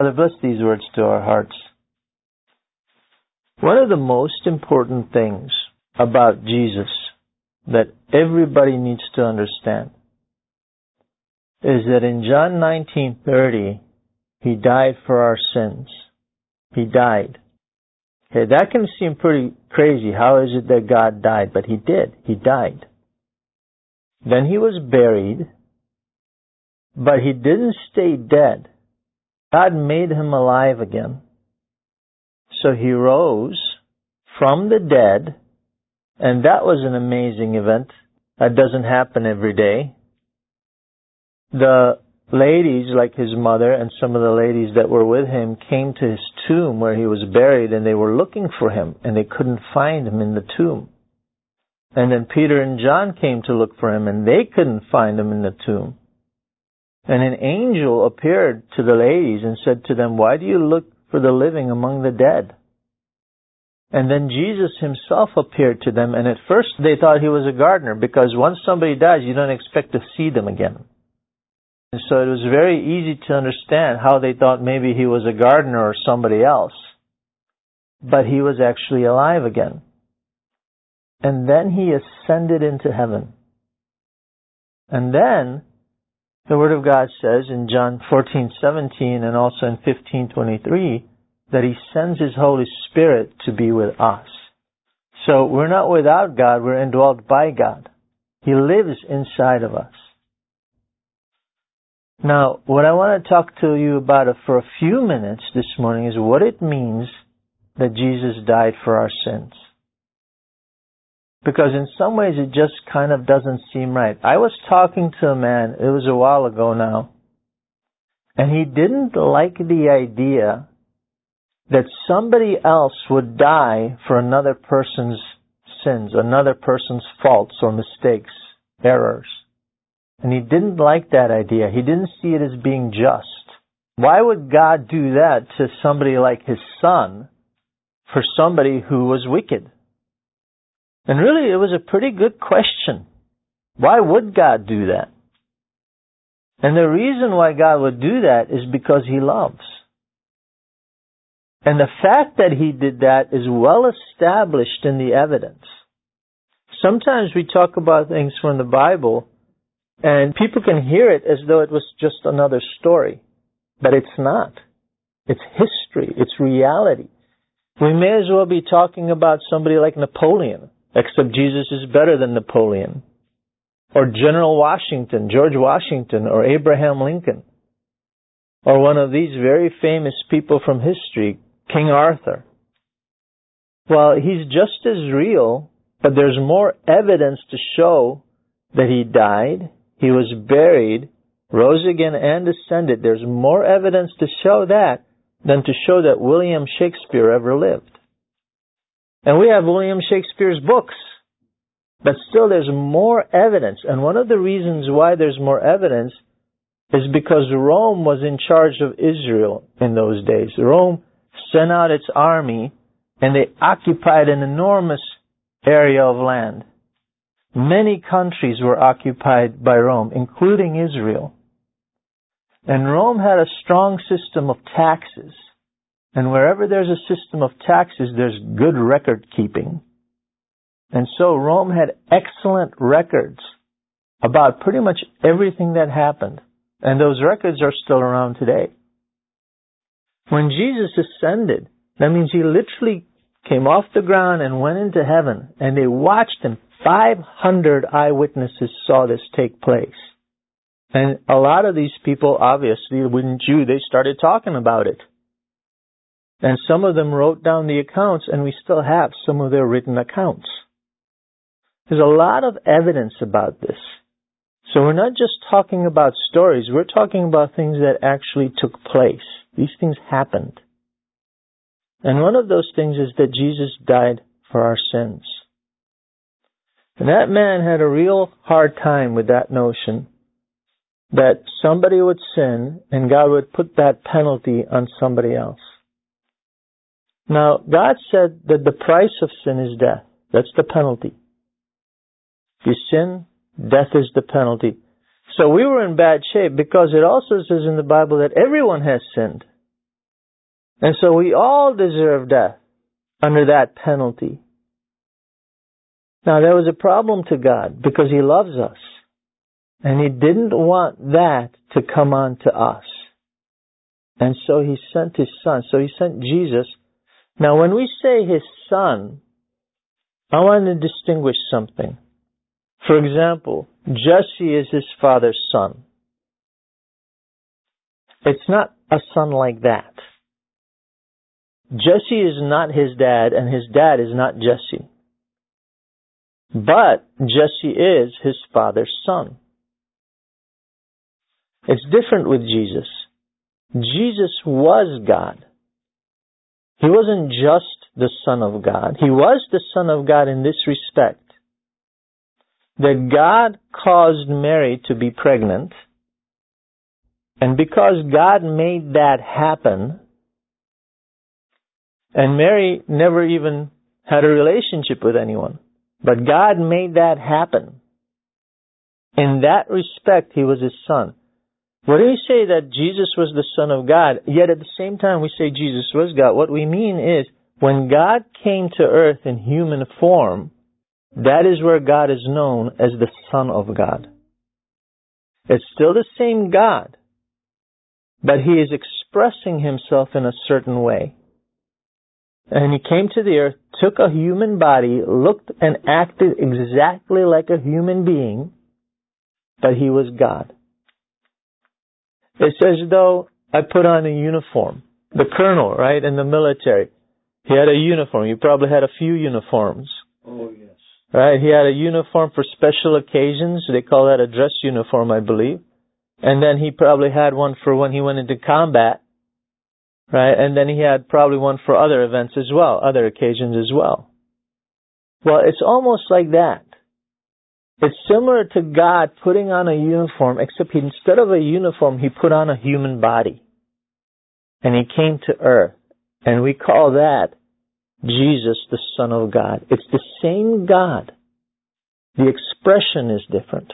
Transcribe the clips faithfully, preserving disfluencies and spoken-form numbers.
Father, bless these words to our hearts. One of the most important things about Jesus that everybody needs to understand is that in John nineteen thirty, He died for our sins. He died. Okay, that can seem pretty crazy. How is it that God died? But He did. He died. Then He was buried, but He didn't stay dead. God made Him alive again. So He rose from the dead, and that was an amazing event. That doesn't happen every day. The ladies, like His mother and some of the ladies that were with Him, came to His tomb where He was buried, and they were looking for Him, and they couldn't find Him in the tomb. And then Peter and John came to look for Him, and they couldn't find Him in the tomb. And an angel appeared to the ladies and said to them, "Why do you look for the living among the dead?" And then Jesus Himself appeared to them, and at first they thought He was a gardener, because once somebody dies, you don't expect to see them again. And so it was very easy to understand how they thought maybe He was a gardener or somebody else. But He was actually alive again. And then He ascended into heaven. And then the Word of God says in John fourteen seventeen and also in fifteen twenty-three that He sends His Holy Spirit to be with us. So we're not without God, we're indwelt by God. He lives inside of us. Now, what I want to talk to you about for a few minutes this morning is what it means that Jesus died for our sins. Because in some ways it just kind of doesn't seem right. I was talking to a man, it was a while ago now, and he didn't like the idea that somebody else would die for another person's sins, another person's faults or mistakes, errors. And he didn't like that idea. He didn't see it as being just. Why would God do that to somebody like His Son for somebody who was wicked? And really, it was a pretty good question. Why would God do that? And the reason why God would do that is because He loves. And the fact that He did that is well established in the evidence. Sometimes we talk about things from the Bible, and people can hear it as though it was just another story. But it's not. It's history. It's reality. We may as well be talking about somebody like Napoleon, except Jesus is better than Napoleon. Or General Washington, George Washington, or Abraham Lincoln. Or one of these very famous people from history, King Arthur. Well, he's just as real, but there's more evidence to show that he died, he was buried, rose again, and ascended. There's more evidence to show that than to show that William Shakespeare ever lived. And we have William Shakespeare's books. But still there's more evidence. And one of the reasons why there's more evidence is because Rome was in charge of Israel in those days. Rome sent out its army and they occupied an enormous area of land. Many countries were occupied by Rome, including Israel. And Rome had a strong system of taxes. And wherever there's a system of taxes, there's good record keeping. And so Rome had excellent records about pretty much everything that happened. And those records are still around today. When Jesus ascended, that means He literally came off the ground and went into heaven. And they watched Him. five hundred eyewitnesses saw this take place. And a lot of these people, obviously, wouldn't you, they started talking about it. And some of them wrote down the accounts, and we still have some of their written accounts. There's a lot of evidence about this. So we're not just talking about stories, we're talking about things that actually took place. These things happened. And one of those things is that Jesus died for our sins. And that man had a real hard time with that notion that somebody would sin and God would put that penalty on somebody else. Now, God said that the price of sin is death. That's the penalty. If you sin, death is the penalty. So we were in bad shape because it also says in the Bible that everyone has sinned. And so we all deserve death under that penalty. Now there was a problem to God because He loves us. And He didn't want that to come on to us. And so He sent His Son. So He sent Jesus. Now when we say His Son, I want to distinguish something. For example, Jesse is his father's son. It's not a son like that. Jesse is not his dad, and his dad is not Jesse. But Jesse is his father's son. It's different with Jesus. Jesus was God. He wasn't just the Son of God. He was the Son of God in this respect, that God caused Mary to be pregnant, and because God made that happen, and Mary never even had a relationship with anyone, but God made that happen. In that respect, He was His Son. When we say that Jesus was the Son of God, yet at the same time we say Jesus was God, what we mean is when God came to earth in human form, that is where God is known as the Son of God. It's still the same God, but He is expressing Himself in a certain way. And He came to the earth, took a human body, looked and acted exactly like a human being, but He was God. It's as though I put on a uniform. The colonel, right, in the military, he had a uniform. He probably had a few uniforms. Oh, yes. Right? He had a uniform for special occasions. They call that a dress uniform, I believe. And then he probably had one for when he went into combat. Right? And then he had probably one for other events as well, other occasions as well. Well, it's almost like that. It's similar to God putting on a uniform, except he, instead of a uniform, He put on a human body. And He came to earth. And we call that Jesus, the Son of God. It's the same God. The expression is different.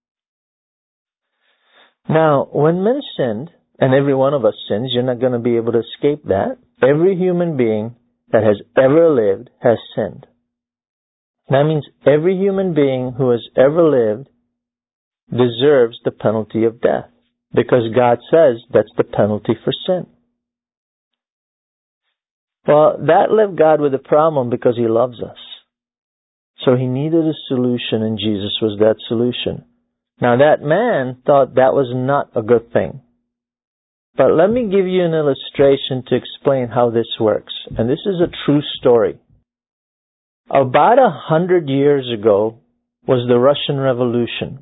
Now, when men sinned, and every one of us sins, you're not going to be able to escape that. Every human being that has ever lived has sinned. That means every human being who has ever lived deserves the penalty of death, because God says that's the penalty for sin. Well, that left God with a problem because He loves us. So He needed a solution, and Jesus was that solution. Now that man thought that was not a good thing. But let me give you an illustration to explain how this works. And this is a true story. About a hundred years ago was the Russian Revolution.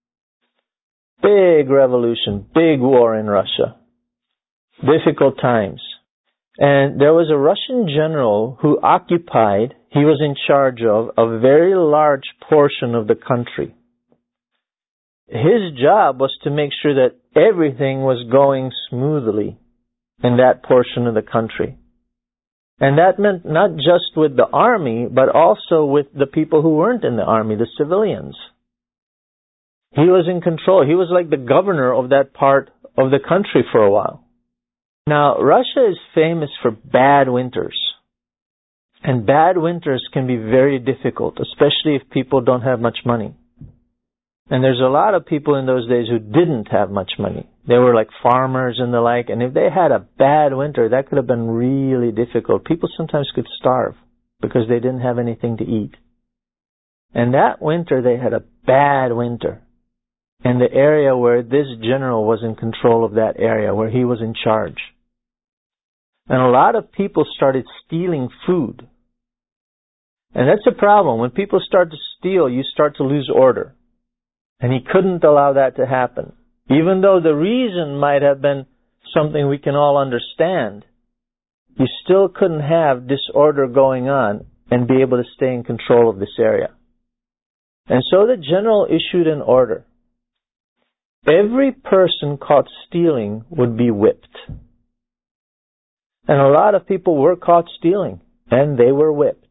Big revolution, big war in Russia. Difficult times. And there was a Russian general who occupied, he was in charge of, a very large portion of the country. His job was to make sure that everything was going smoothly in that portion of the country. And that meant not just with the army, but also with the people who weren't in the army, the civilians. He was in control. He was like the governor of that part of the country for a while. Now, Russia is famous for bad winters. And bad winters can be very difficult, especially if people don't have much money. And there's a lot of people in those days who didn't have much money. They were like farmers and the like, and if they had a bad winter, that could have been really difficult. People sometimes could starve because they didn't have anything to eat. And that winter, they had a bad winter in the area where this general was in control of that area, where he was in charge. And a lot of people started stealing food. And that's a problem. When people start to steal, you start to lose order. And he couldn't allow that to happen. Even though the reason might have been something we can all understand, you still couldn't have disorder going on and be able to stay in control of this area. And so the general issued an order. Every person caught stealing would be whipped. And a lot of people were caught stealing, and they were whipped.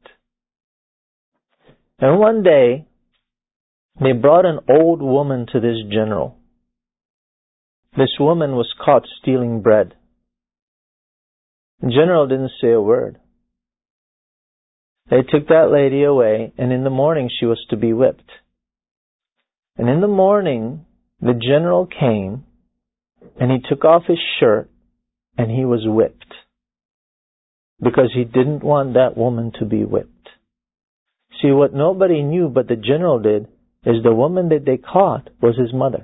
And one day, they brought an old woman to this general. This woman was caught stealing bread. General didn't say a word. They took that lady away, and in the morning she was to be whipped. And in the morning, the general came, and he took off his shirt, and he was whipped. Because he didn't want that woman to be whipped. See, what nobody knew but the general did, is the woman that they caught was his mother.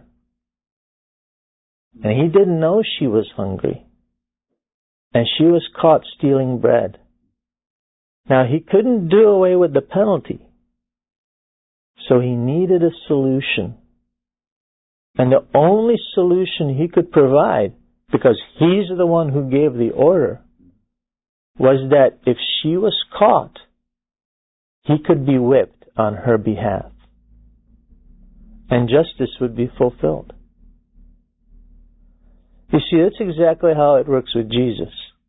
And he didn't know she was hungry. And she was caught stealing bread. Now, he couldn't do away with the penalty. So he needed a solution. And the only solution he could provide, because he's the one who gave the order, was that if she was caught, he could be whipped on her behalf. And justice would be fulfilled. You see, that's exactly how it works with Jesus.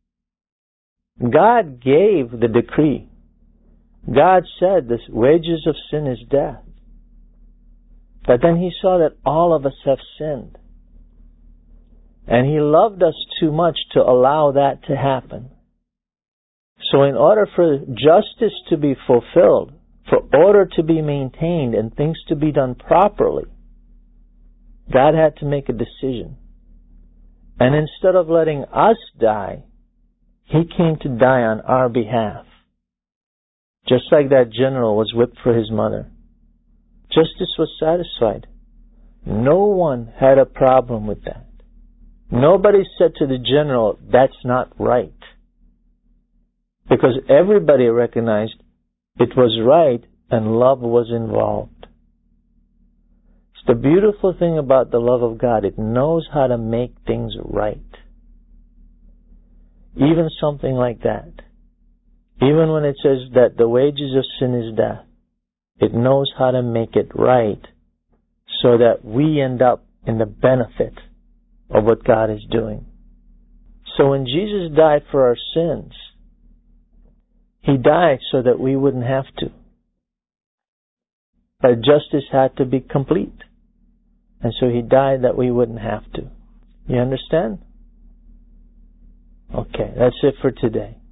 God gave the decree. God said the wages of sin is death. But then he saw that all of us have sinned. And he loved us too much to allow that to happen. So in order for justice to be fulfilled, for order to be maintained and things to be done properly, God had to make a decision. And instead of letting us die, he came to die on our behalf. Just like that general was whipped for his mother. Justice was satisfied. No one had a problem with that. Nobody said to the general, that's not right. Because everybody recognized it was right and love was involved. It's the beautiful thing about the love of God. It knows how to make things right. Even something like that. Even when it says that the wages of sin is death, it knows how to make it right so that we end up in the benefit of what God is doing. So when Jesus died for our sins, he died so that we wouldn't have to. But justice had to be complete. And so he died that we wouldn't have to. You understand? Okay, that's it for today.